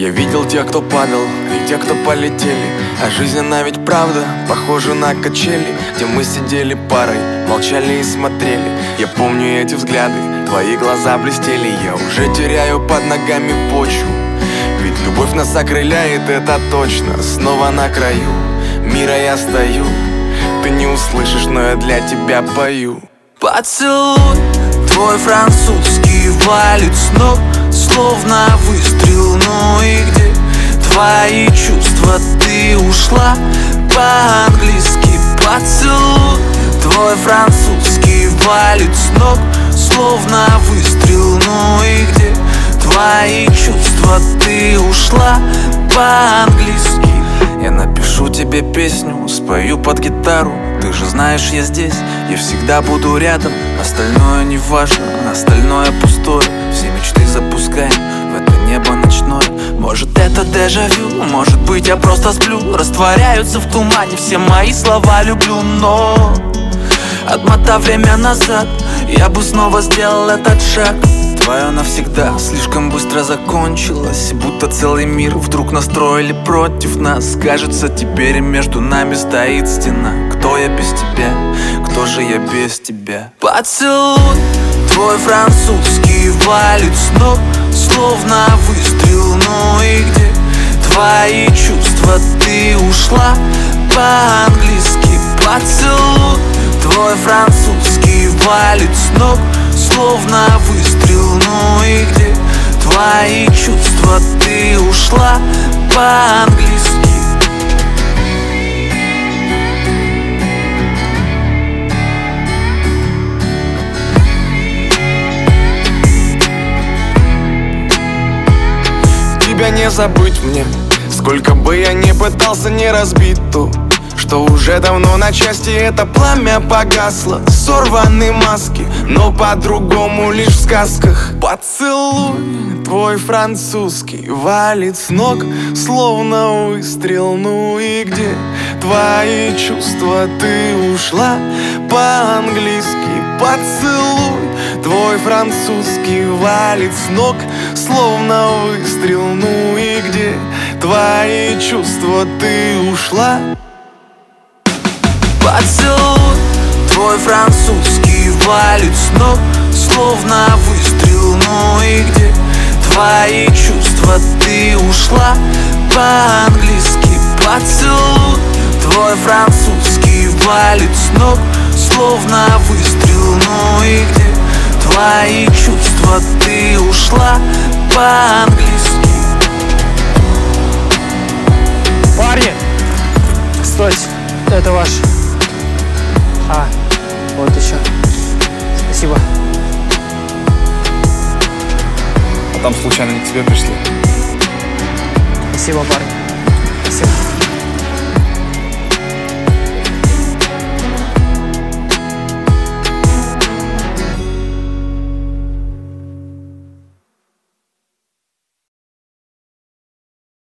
Я видел тех, кто падал, и тех, кто полетели. А жизнь, она ведь правда похожа на качели, где мы сидели парой, молчали и смотрели. Я помню эти взгляды, твои глаза блестели. Я уже теряю под ногами почву, ведь любовь нас окрыляет, это точно. Снова на краю мира я стою. Ты не услышишь, но я для тебя пою. Поцелуй твой французский валит с ног, словно выстрел. Ну и где твои чувства? Ты ушла по-английски. Поцелуй твой французский валит с ног, словно выстрел. Ну и где твои чувства? Ты ушла по-английски. Я напишу тебе песню, спою под гитару. Ты же знаешь, я здесь, я всегда буду рядом. Остальное не важно, остальное пустое. Все мечты запускаем в это небо ночное. Может, это дежавю, может быть, я просто сплю. Растворяются в тумане все мои слова люблю. Но отмотав время назад, я бы снова сделал этот шаг. Твое навсегда слишком быстро закончилось, будто целый мир вдруг настроили против нас. Кажется, теперь между нами стоит стена. Кто я без тебя? Кто же я без тебя? Поцелуй твой французский валит с ног, словно выстрел. Ну и где твои чувства? Ты ушла по-английски. Поцелуй твой французский валит с ног, словно выстрел. Ну и где твои чувства? Ты ушла по-английски. Тебя не забыть мне, сколько бы я ни пытался не разбить ту, что уже давно на части это пламя погасло. Сорваны маски, но по-другому лишь в сказках. Поцелуй твой французский валит с ног, словно выстрел. Ну и где твои чувства? Ты ушла по-английски. Поцелуй твой французский валит с ног, словно выстрел. Ну и где твои чувства? Ты ушла. Поцелуй твой французский валит с ног, словно выстрел. Ну и где твои чувства? Ты ушла по-английски. Поцелуй твой французский валит с ног, словно выстрел. Ну и где твои чувства? Ты ушла по-английски. Парни, стойте, это ваш. Вот еще. Спасибо. А там случайно не к тебе пришли? Спасибо, парни. Спасибо.